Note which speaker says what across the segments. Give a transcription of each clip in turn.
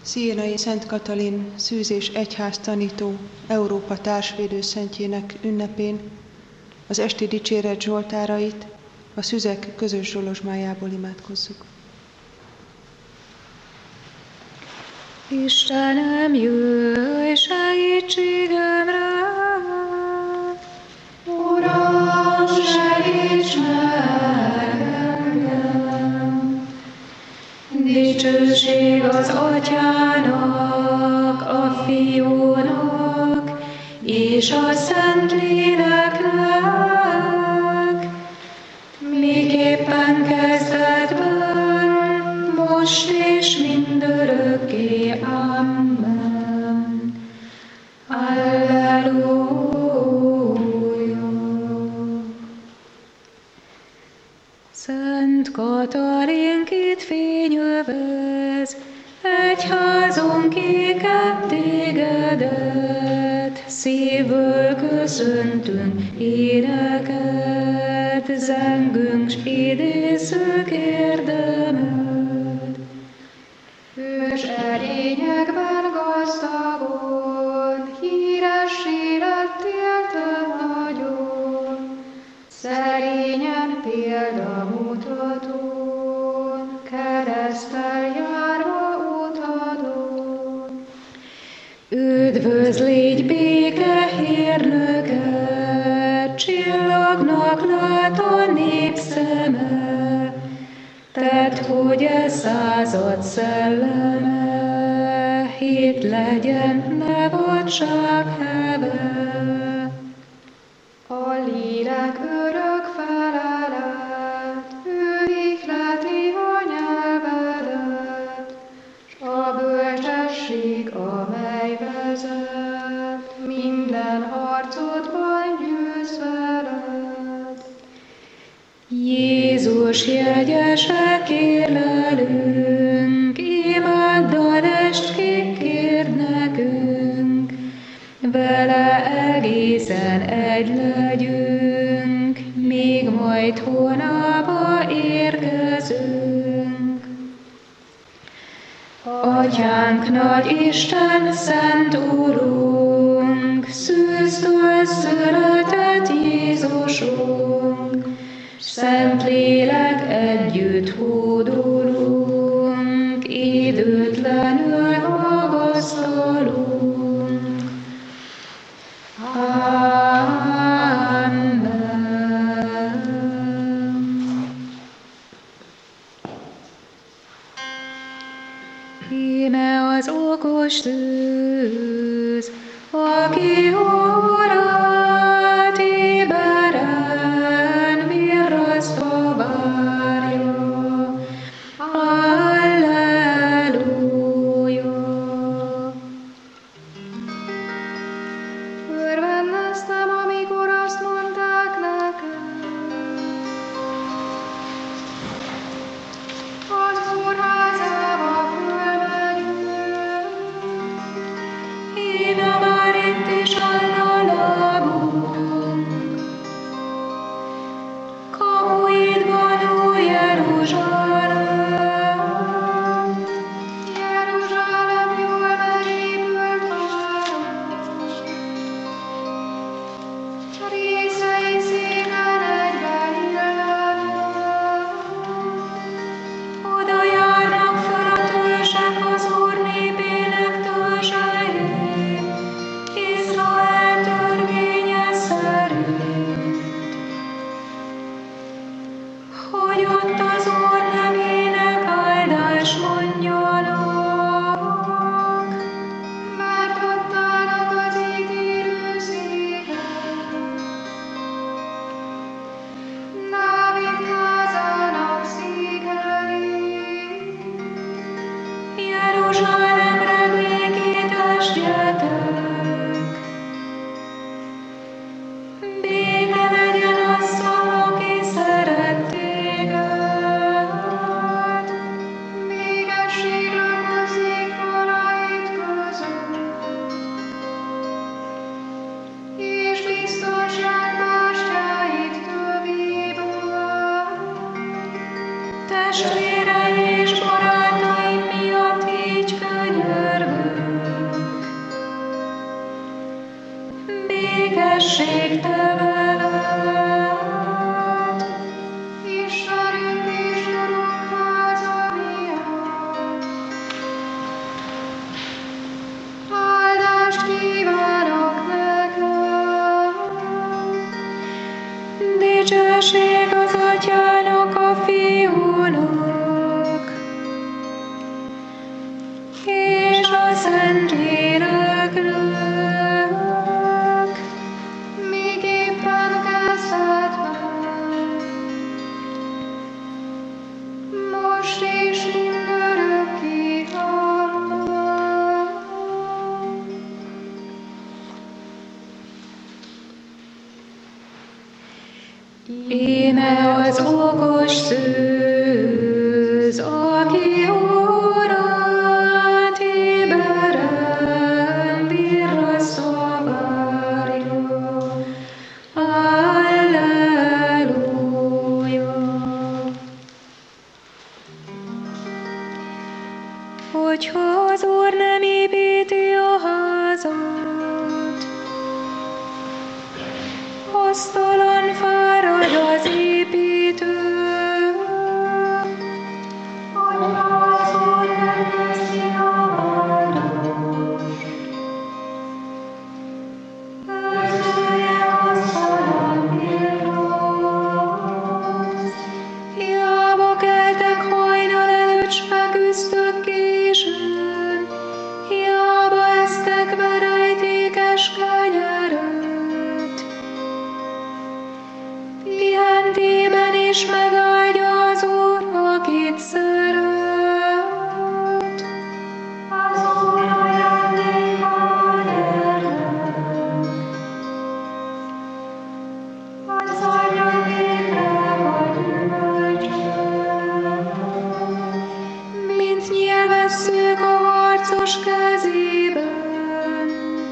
Speaker 1: Szienai Szent Katalin szűz- és egyháztanító Európa társvédőszentjének ünnepén az esti dicséret zsoltárait a szüzek közös zsolozsmájából imádkozzuk.
Speaker 2: Istenem, jöjj segítségemre!
Speaker 3: Uram, segíts meg engem!
Speaker 2: Dicsőség az Atyának, a Fiúnak és a Szentléleknek, miképpen kezdetben, most és mindörökké. Amen. Alleluja. Szent Katalinkét fényövez, egyházunk ékebb tégedet, szívből köszöntünk éneket, zengünk s idézzük érdemet.
Speaker 3: Hős erényekben gazdagon, híressé lettél te nagyon, szerényen példamutatón, kereszttel járva utadon.
Speaker 2: Üdvözl, légy béke hírnöke, csillagnak lát a népszeme, tedd, hogy e század szelleme, hit legyen, ne vadság heve.
Speaker 3: A lélek örök felelet, ő ihleti a nyelvedet, s a bölcsesség, amely vezet, minden harcodban győz veled.
Speaker 2: Jézus jegyese, kérlelünk, imáddal est kérd nekünk, vele egészen egy legyünk, míg majd hónapba érkezünk. Atyánk, nagy Isten, szent Urunk, szűztől született Jézusunk, Szentlélek együtt hódolunk, időtlenül magasztalunk. Amen. Íme az okos tűz, aki órát éberen virrasztva várja. Alleluja.
Speaker 3: Örvendeztem, amikor azt mondták nekem, az Úr házába fölmegyünk.
Speaker 2: Íme már itt is áll a lábunk, kapuidban, ó Jeruzsálem.
Speaker 3: Jeruzsálem jól megépült város, részei szépen egybeillnek.
Speaker 2: Oda járnak fel a törzsek az Úr népének törzsei, Izrael törvénye szerint, hogy ott az Úr nevének áldás mondjanak.
Speaker 3: Mert ott állnak az ítélőszéken, Dávid házának székei.
Speaker 2: Jeruzsálemre békét esdjetek. Béke legyen azzal, aki szeret téged.
Speaker 3: Végesség lakozik falait között, és biztonság bástyáit tövében.
Speaker 2: Testvérei és barátaim miatt így könyörgök. dicsőség te veled.
Speaker 3: Istenünk és Urunk háza miatt. Áldást kívánok neked.
Speaker 2: Dicsőség az Atyának, a Fiúnak, és a Szentléleknek,
Speaker 3: Miképpen kezdetben, most és mindörökké. Amen.
Speaker 2: Íme az okos szűz, aki órát éberen virrasztva várja. Alleluja! Hogyha az Úr nem építi a házat, asztalan fárad az építő.
Speaker 3: Hogyha az Úr nem teszi a váltást, közölje asztalan virraszt.
Speaker 2: Hiába keltek hajnal előtt, s feküztök későn, hiába esztek verejtékes kenyeret. Pihentében is megáldja az Úr, akit szeret.
Speaker 3: az Úr ajándéka a gyermek, az ajándékra a gyümölcsök.
Speaker 2: Mint nyilvesszők a harcos kezében,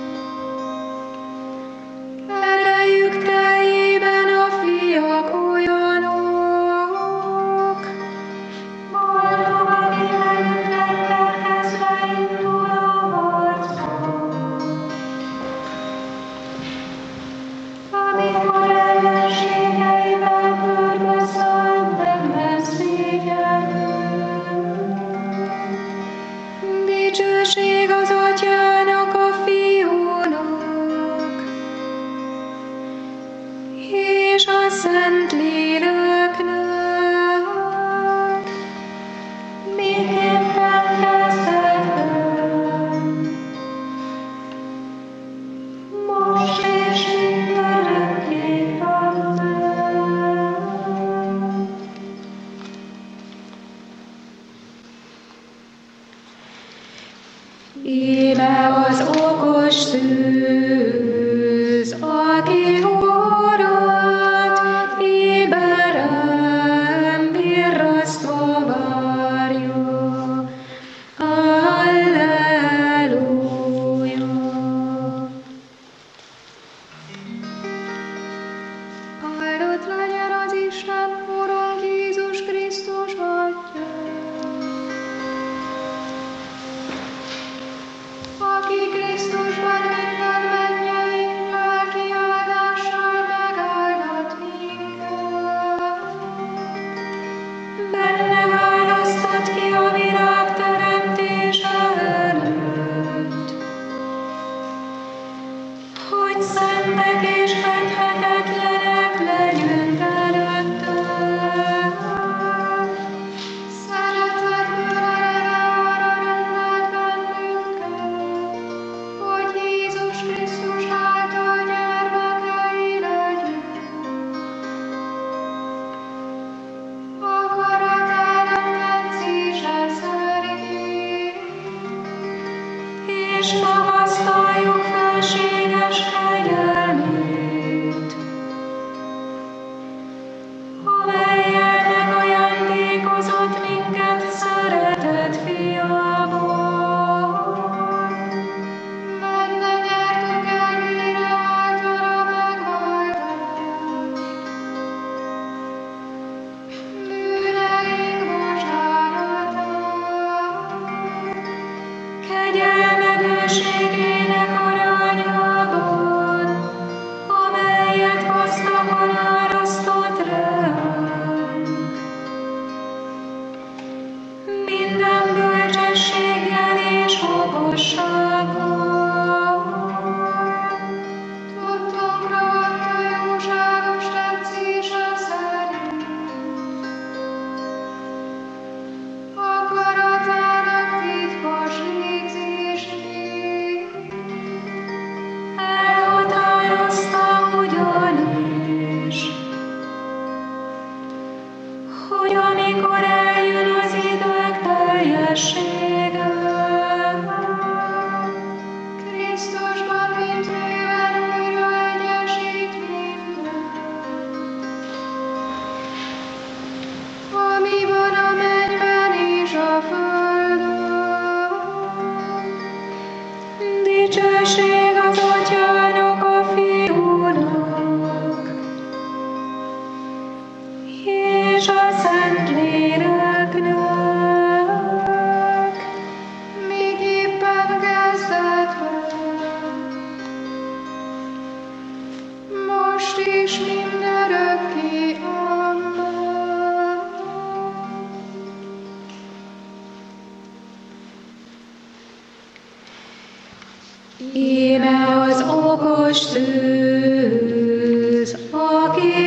Speaker 2: erejük teljében a fiak olyanok.
Speaker 3: Boldog, aki megrendelkezve indul a harcba, amikor ellenségeivel körbeszáll, meg megszégyenül.
Speaker 2: Dicsőség az Atyának, a Fiúnak, és a Szentléleknek,
Speaker 3: Miképpen kezdetben, most és mindörökké. Amen.
Speaker 2: Íme az okos szűz, aki órát éberen virrasztva várja. Alleluja!
Speaker 3: Áldott legyen az Isten, Urunk Jézus Krisztus Atya, aki Krisztusban minden mennyei lelki áldással megáldott minket.
Speaker 2: Benne választott ki a világ teremtése előtt, hogy szentek és fethetetlenek legyünk előtte.
Speaker 3: Szeretetből eleve arra rendelt bennünket, hogy Jézus Krisztus által gyermekei legyünk. Akaratának tetszése szerint,
Speaker 2: És magasztaljuk felséges kegyelmét, amellyel megajándékozott minket szeretett fiában.
Speaker 3: benne nyertük el vére által a megváltást. Bűneink bocsánatát,
Speaker 2: Kegyelme bőségének arányában, amely amikor eljön az idők teljessége.
Speaker 3: Krisztusban mindőben újra egyesít minden, ami van a mennyben és a földön.
Speaker 2: Dicsőség az Atyának, a Fiúnak, és a Szentléleknek,
Speaker 3: Még éppen kezdetben, most is mindörökké. Amen.
Speaker 2: Íme az okos szűz, aki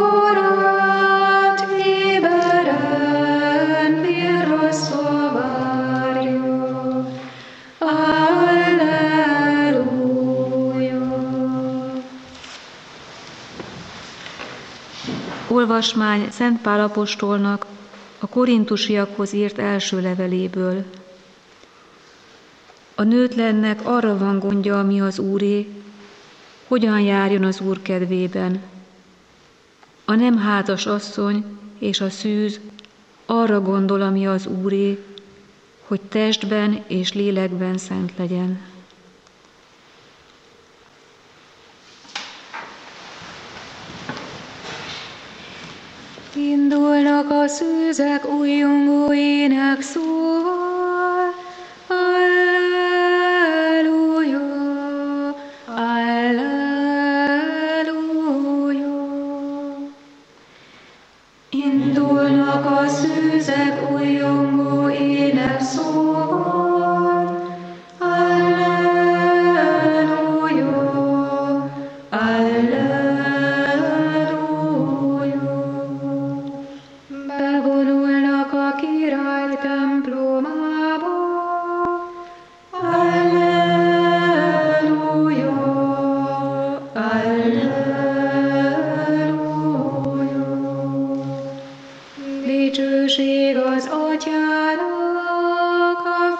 Speaker 2: Urat éberen virrasztva várja. Alleluja! Olvasmány Szent Pál apostolnak a korintusiakhoz írt első leveléből. A nőtlennek arra van gondja, ami az Úré, hogyan járjon az Úr kedvében. A nem hátas asszony és a szűz arra gondol, ami az Úré, hogy testben és lélekben szent legyen. Indulnak a szűzek újjongó énekszóval. Alleluja, alleluja. Indulnak a szűzek újjongó énekszóval. Alleluja, alleluja. Bevonulnak a király templomába. Alleluja, alleluja. Dicsőség az Atyának, a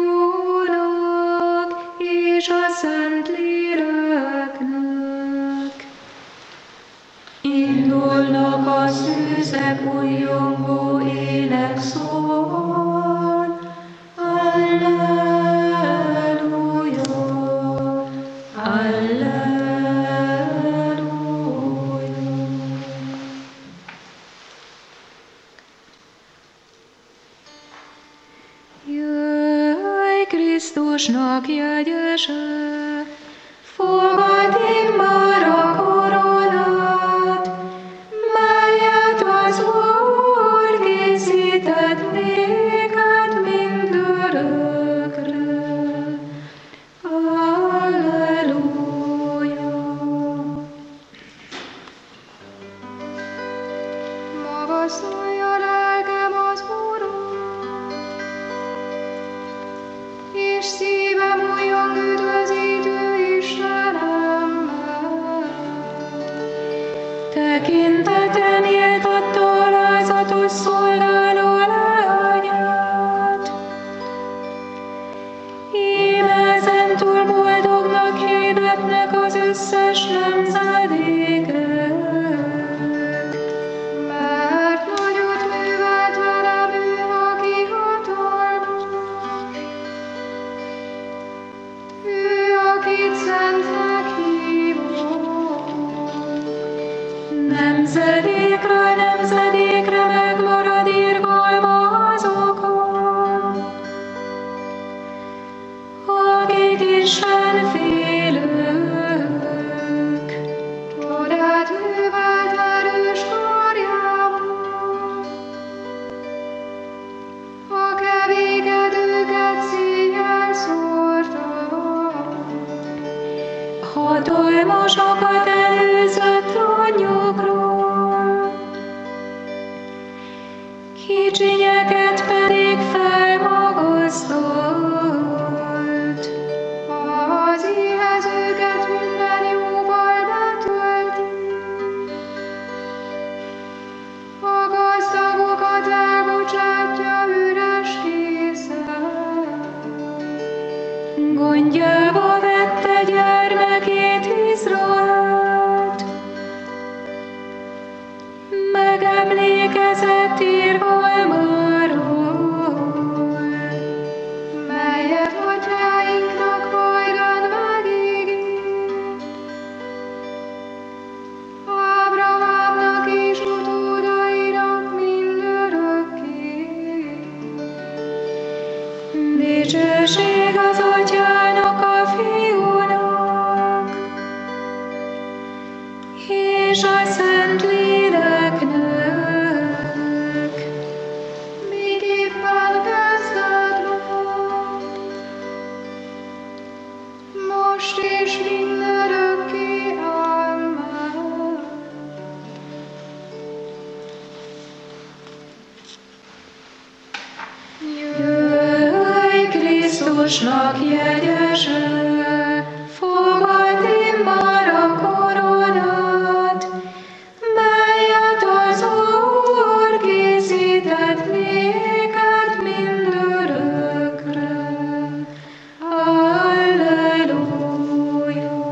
Speaker 2: Fiúnak és a Szentléleknek. Indulnak a szűzek újjongó énekszóval. Alleluja, alleluja. Jöjj Krisztusnak jegyese, fogad immár a koronát, melyet az Úr készített néked mindörökre. Alleluja.
Speaker 3: Magasztalj a lelkem az Urat, és szívem újjong üdvözítő Istenemmel.
Speaker 2: Tekintete méltatta alázatos szolgáló leányát. Íme ezentúl boldognak hirdetnek az összes nemzedékek.
Speaker 3: Mert nagyot művelt velem ő, aki hatalmas, ő, akit szentnek hívott.
Speaker 2: Nemzedékről nemzedékre megmarad irgalma azokon, akik Isten félők.
Speaker 3: Csodát művelt erős karjával, a kevékedőket széjjel szórta. Hatalmasokat előzött trónjukról,
Speaker 2: kicsinyeket pedig felmagasztalt.
Speaker 3: az éhezőket minden jóval betölti, a gazdagokat elbocsátja. Krisztusnak jegyesül, fogad immár a koronát, melyet az Úr készített néked mindörökre. Alleluja!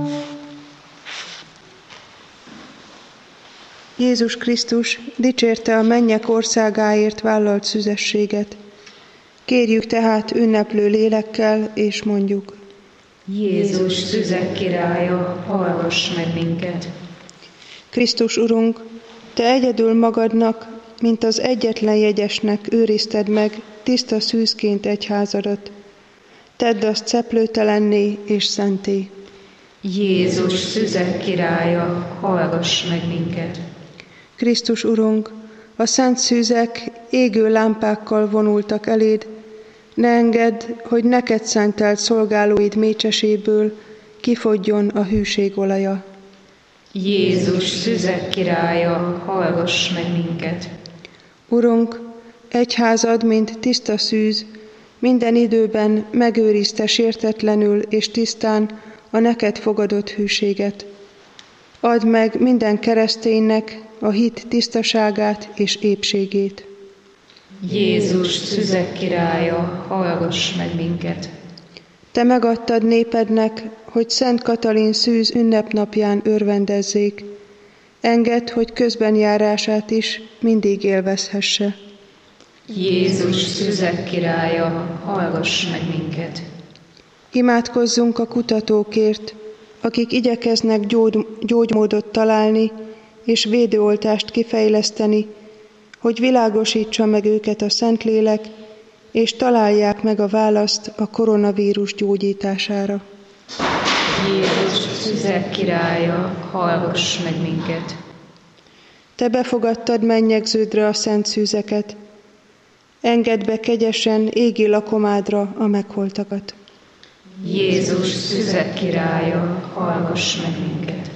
Speaker 1: Jézus Krisztus dicsérte a mennyek országáért vállalt szüzességet. Kérjük tehát ünneplő lélekkel, és mondjuk:
Speaker 2: Jézus szüzek királya, hallgass meg minket!
Speaker 1: Krisztus Urunk, Te egyedül magadnak, mint az egyetlen jegyesnek őrizted meg tiszta szűzként egyházadat. Tedd azt szeplőtelenné és szenté.
Speaker 2: Jézus szüzek királya, hallgass meg minket!
Speaker 1: Krisztus Urunk, a szent szűzek égő lámpákkal vonultak eléd, ne engedd, hogy neked szentelt szolgálóid mécseséből kifogjon a hűség olaja.
Speaker 2: Jézus szüzek királya, hallgass meg minket!
Speaker 1: Urunk, egyházad, mint tiszta szűz, minden időben megőrizte sértetlenül és tisztán a neked fogadott hűséget. Add meg minden kereszténynek a hit tisztaságát és épségét.
Speaker 2: Jézus szüzek királya, hallgass meg minket!
Speaker 1: Te megadtad népednek, hogy Szent Katalin szűz ünnepnapján örvendezzék. Engedd, hogy közbenjárását is mindig élvezhesse.
Speaker 2: Jézus szüzek királya, hallgass meg minket!
Speaker 1: Imádkozzunk a kutatókért, akik igyekeznek gyógymódot találni és védőoltást kifejleszteni, hogy világosítsa meg őket a Szentlélek, és találják meg a választ a koronavírus gyógyítására.
Speaker 2: Jézus szüzek királya, hallgass meg minket!
Speaker 1: Te befogadtad mennyegződre a szent szűzeket, engedd be kegyesen égi lakomádra a megholtakat.
Speaker 2: Jézus szüzek királya, hallgass meg minket!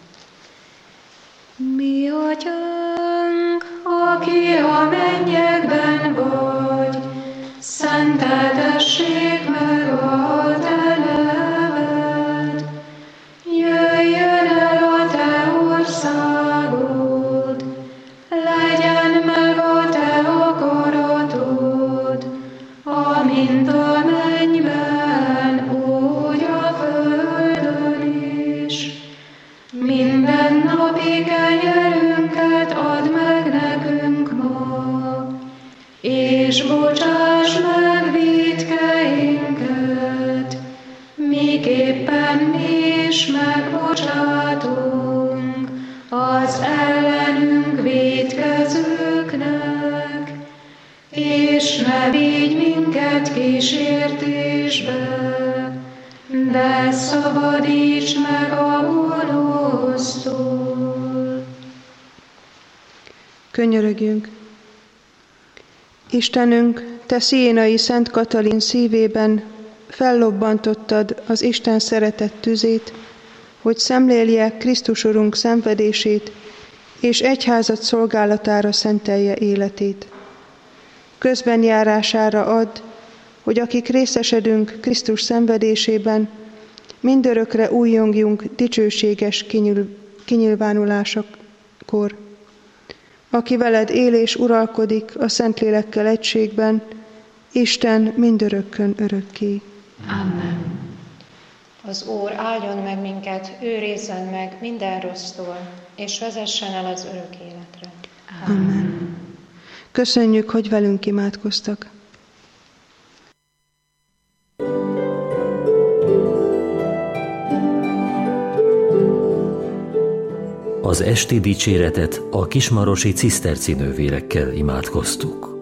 Speaker 3: Mi Atyánk, aki a mennyekben vagy, szenteltessék meg a te neved. Jöjjön el a te országod, legyen meg a te akaratod, amint a mennyben, úgy a földön is. Minden napi kenyerünket add meg nekünk ma, és bocsáss meg vétkeinket, miképpen mi is megbocsátunk az ellenünk vétkezőknek, és ne vigy minket kísértésbe, de szabadíts meg a gonosztól.
Speaker 1: Könyörögjünk! Istenünk, Te Sziénai Szent Katalin szívében fellobbantottad az Isten szeretet tüzét, hogy szemlélje Krisztus Urunk szenvedését, és egyházad szolgálatára szentelje életét. Közbenjárására add, hogy akik részesedünk Krisztus szenvedésében, mindörökre újjongjunk dicsőséges kinyilvánulásakor. Aki veled él és uralkodik a Szentlélekkel egységben, Isten mindörökkön örökké.
Speaker 2: Amen.
Speaker 4: Az Úr áldjon meg minket, őrizzen meg minden rossztól, és vezessen el az örök életre.
Speaker 1: Amen. Köszönjük, hogy velünk imádkoztak.
Speaker 5: Az esti dicséretet a kismarosi ciszterci nővérekkel imádkoztuk.